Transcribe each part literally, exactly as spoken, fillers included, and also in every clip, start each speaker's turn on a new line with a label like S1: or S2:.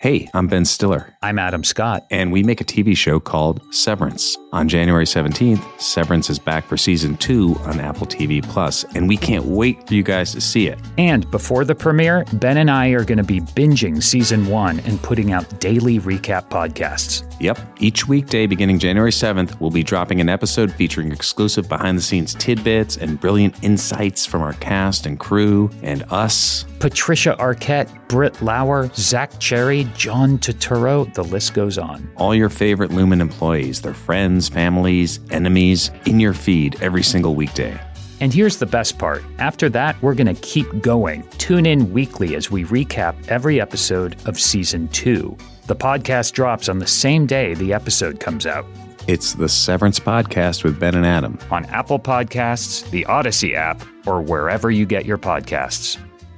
S1: Hey, I'm Ben Stiller.
S2: I'm Adam Scott.
S1: And we make a T V show called Severance. On January seventeenth, Severance is back for season two on Apple T V Plus, and we can't wait for you guys to see it.
S2: And before the premiere, Ben and I are going to be binging season one and putting out daily recap podcasts.
S1: Yep. Each weekday beginning January seventh, we'll be dropping an episode featuring exclusive behind-the-scenes tidbits and brilliant insights from our cast and crew and us.
S2: Patricia Arquette, Britt Lauer, Zach Cherry, John Turturro, the list goes on.
S1: All your favorite Lumen employees, their friends, families, enemies, in your feed every single weekday.
S2: And here's the best part. After that, we're going to keep going. Tune in weekly as we recap every episode of season two. The podcast drops on the same day the episode comes out.
S1: It's the Severance Podcast with Ben and Adam.
S2: On Apple Podcasts, the Odyssey app, or wherever you get your podcasts.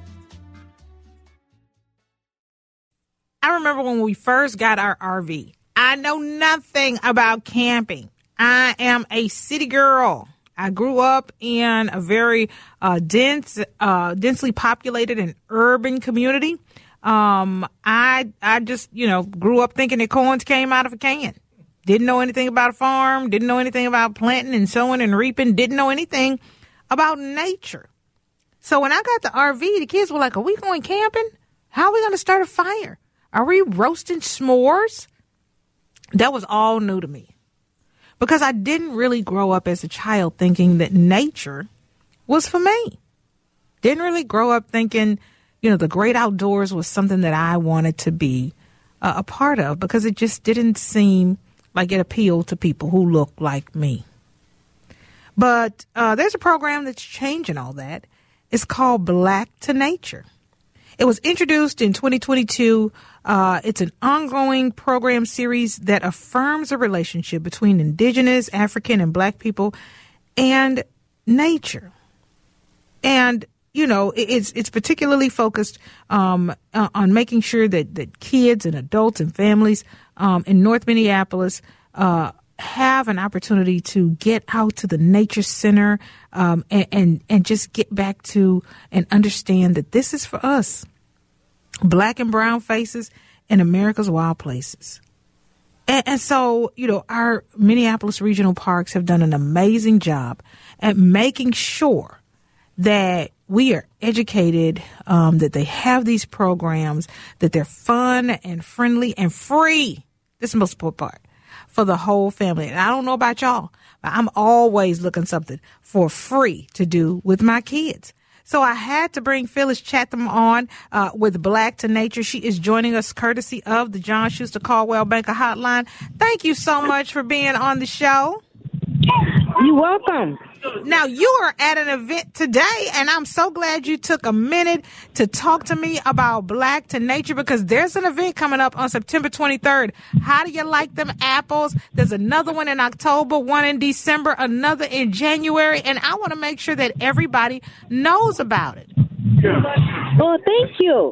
S3: I remember when we first got our R V. I know nothing about camping. I am a city girl. I grew up in a very uh, dense, uh, densely populated and urban community. Um, I I just, you know, grew up thinking that corns came out of a can. Didn't know anything about a farm. Didn't know anything about planting and sowing and reaping. Didn't know anything about nature. So when I got the R V, the kids were like, are we going camping? How are we going to start a fire? Are we roasting s'mores? That was all new to me because I didn't really grow up as a child thinking that nature was for me. Didn't really grow up thinking, you know, the great outdoors was something that I wanted to be uh, a part of because it just didn't seem like it appealed to people who looked like me. But uh, there's a program that's changing all that. It's called Black to Nature. It was introduced in twenty twenty-two. Uh, it's an ongoing program series that affirms a relationship between Indigenous, African, and Black people and nature. And, you know, it's it's particularly focused um, on making sure that, that kids and adults and families um, in North Minneapolis uh, have an opportunity to get out to the nature center um, and, and, and just get back to and understand that this is for us, Black and brown faces in America's wild places. And, and so, you know, our Minneapolis regional parks have done an amazing job at making sure that we are educated, um, that they have these programs, that they're fun and friendly and free. This is the most important part for the whole family. And I don't know about y'all, but I'm always looking something for free to do with my kids. So I had to bring Phyllis Chatham on uh, with Black to Nature. She is joining us courtesy of the John Schuster Caldwell Banker Hotline. Thank you so much for being on the show.
S4: You're welcome.
S3: Now, you are at an event today, and I'm so glad you took a minute to talk to me about Black to Nature because there's an event coming up on September twenty-third. How do you like them apples? There's another one in October, one in December, another in January, and I want to make sure that everybody knows about it.
S4: Well, thank you.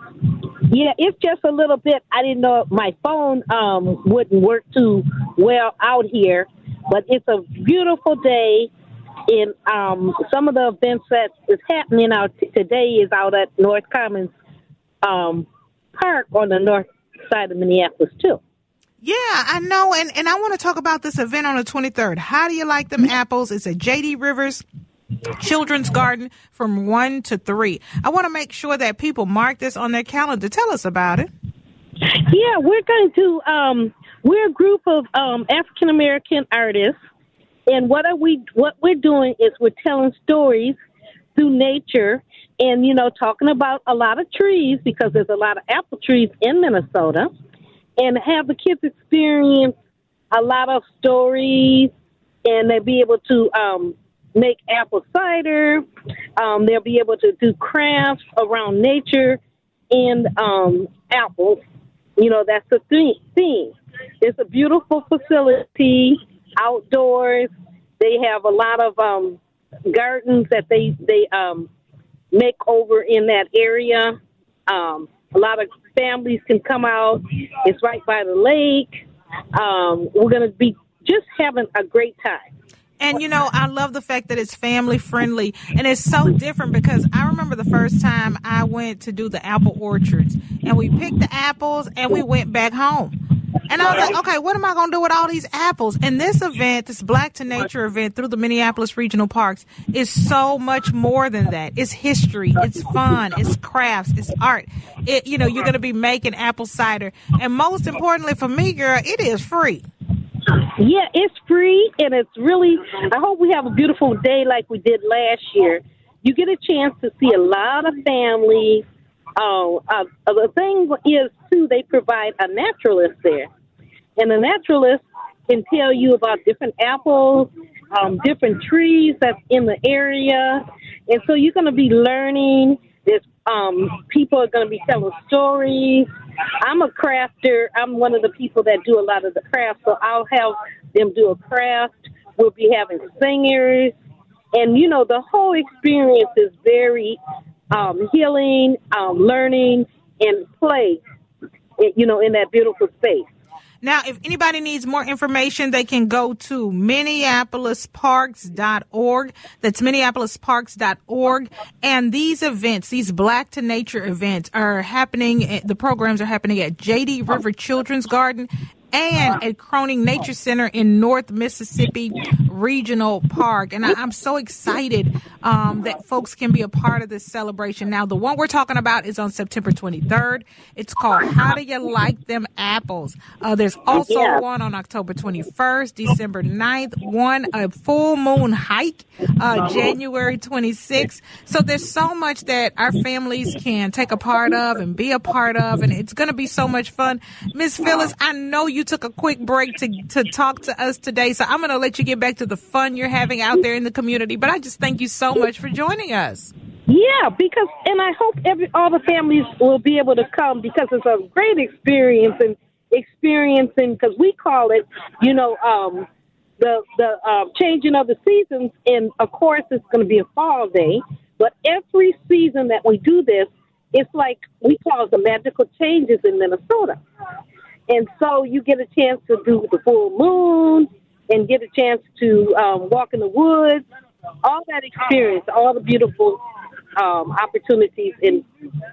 S4: Yeah, it's just a little bit. I didn't know my phone um, wouldn't work too well out here, but it's a beautiful day. In um, some of the events that is happening out t- today is out at North Commons um, Park on the north side of Minneapolis, too.
S3: Yeah, I know. And, and I want to talk about this event on the twenty-third. How do you like them apples? It's at J D Rivers Children's Garden from one to three. I want to make sure that people mark this on their calendar. Tell us about it.
S4: Yeah, we're going to, um, we're a group of um, African-American artists. And what are we? What we're doing is we're telling stories through nature, and you know, talking about a lot of trees because there's a lot of apple trees in Minnesota, and have the kids experience a lot of stories, and they'll be able to um, make apple cider. Um, they'll be able to do crafts around nature and um, apples. You know, that's the theme. It's a beautiful facility. Outdoors, they have a lot of um, gardens that they they um, make over in that area. Um, a lot of families can come out. It's right by the lake. Um, we're going to be just having a great time.
S3: And, you know, I love the fact that it's family friendly, and it's so different because I remember the first time I went to do the apple orchards, and we picked the apples and we went back home. And I was like, okay, what am I going to do with all these apples? And this event, this Black to Nature event through the Minneapolis Regional Parks is so much more than that. It's history. It's fun. It's crafts. It's art. It, you know, you're going to be making apple cider. And most importantly for me, girl, it is free.
S4: Yeah, it's free, and it's really, I hope we have a beautiful day like we did last year. You get a chance to see a lot of families. Uh, uh, the thing is, too, they provide a naturalist there. And the naturalist can tell you about different apples, um, different trees that's in the area. And so you're going to be learning. There's, um, people are going to be telling stories. I'm a crafter. I'm one of the people that do a lot of the crafts, so I'll have them do a craft. We'll be having singers. And, you know, the whole experience is very um, healing, um, learning, and play, you know, in that beautiful space.
S3: Now, if anybody needs more information, they can go to minneapolis parks dot org. That's minneapolis parks dot org. And these events, these Black to Nature events are happening, the programs are happening at J D River Children's Garden and at Croning Nature Center in North Mississippi Regional Park. And I, I'm so excited um, that folks can be a part of this celebration. Now, the one we're talking about is on September twenty-third. It's called How Do You Like Them Apples? Uh, there's also yeah. one on October twenty-first, December ninth, one a full moon hike, uh, January twenty-sixth. So there's so much that our families can take a part of and be a part of, and it's going to be so much fun. Miss Phyllis, I know you took a quick break to, to talk to us today, so I'm going to let you get back to the fun you're having out there in the community. But I just thank you so much for joining us.
S4: Yeah, because, and I hope every all the families will be able to come because it's a great experience and experiencing, because we call it, you know, um, the the uh, changing of the seasons. And of course, it's going to be a fall day. But every season that we do this, it's like we call it the magical changes in Minnesota. And so you get a chance to do the full moon and get a chance to um, walk in the woods, all that experience, all the beautiful um, opportunities and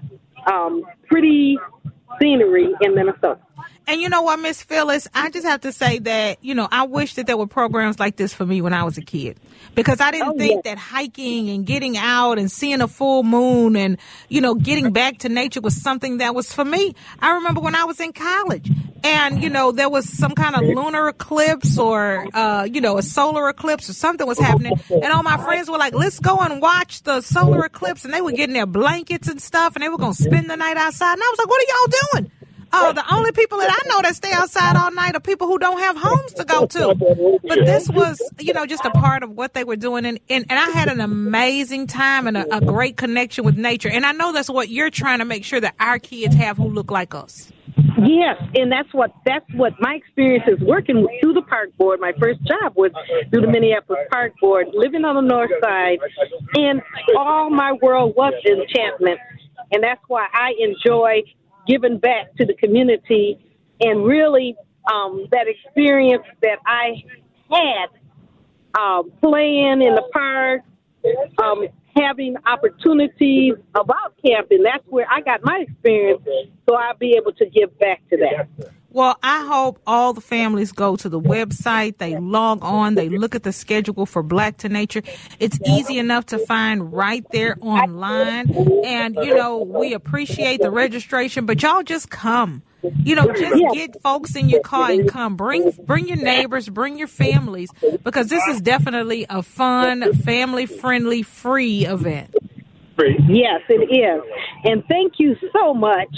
S4: um, pretty scenery in Minnesota.
S3: And you know what, Miss Phyllis, I just have to say that, you know, I wish that there were programs like this for me when I was a kid, because I didn't oh, think yeah. that hiking and getting out and seeing a full moon and, you know, getting back to nature was something that was for me. I remember when I was in college and, you know, there was some kind of lunar eclipse or, uh, you know, a solar eclipse or something was happening. And all my friends were like, let's go and watch the solar eclipse. And they were getting their blankets and stuff and they were going to spend the night outside. And I was like, what are y'all doing? Oh, the only people that I know that stay outside all night are people who don't have homes to go to. But this was, you know, just a part of what they were doing. And, and, and I had an amazing time and a, a great connection with nature. And I know that's what you're trying to make sure that our kids have who look like us.
S4: Yes, and that's what that's what my experience is working through the park board. My first job was through the Minneapolis Park Board, living on the north side. And all my world was enchantment. And that's why I enjoy giving back to the community, and really um, that experience that I had uh, playing in the park, um, having opportunities about camping. That's where I got my experience, so I'll be able to give back to that.
S3: Well, I hope all the families go to the website, they log on, they look at the schedule for Black to Nature. It's easy enough to find right there online. And, you know, we appreciate the registration, but y'all just come. You know, just get folks in your car and come. Bring bring your neighbors, bring your families, because this is definitely a fun, family-friendly, free event.
S4: Yes, it is. And thank you so much.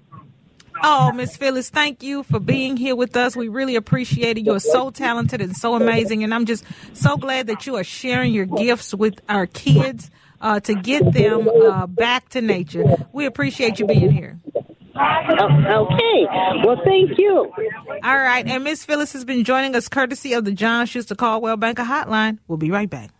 S3: Oh, Miss Phyllis, thank you for being here with us. We really appreciate it. You're so talented and so amazing. And I'm just so glad that you are sharing your gifts with our kids uh, to get them uh, back to nature. We appreciate you being here.
S4: Okay. Well, thank you.
S3: All right. And Miss Phyllis has been joining us courtesy of the John Schuster Caldwell Banker Hotline. We'll be right back.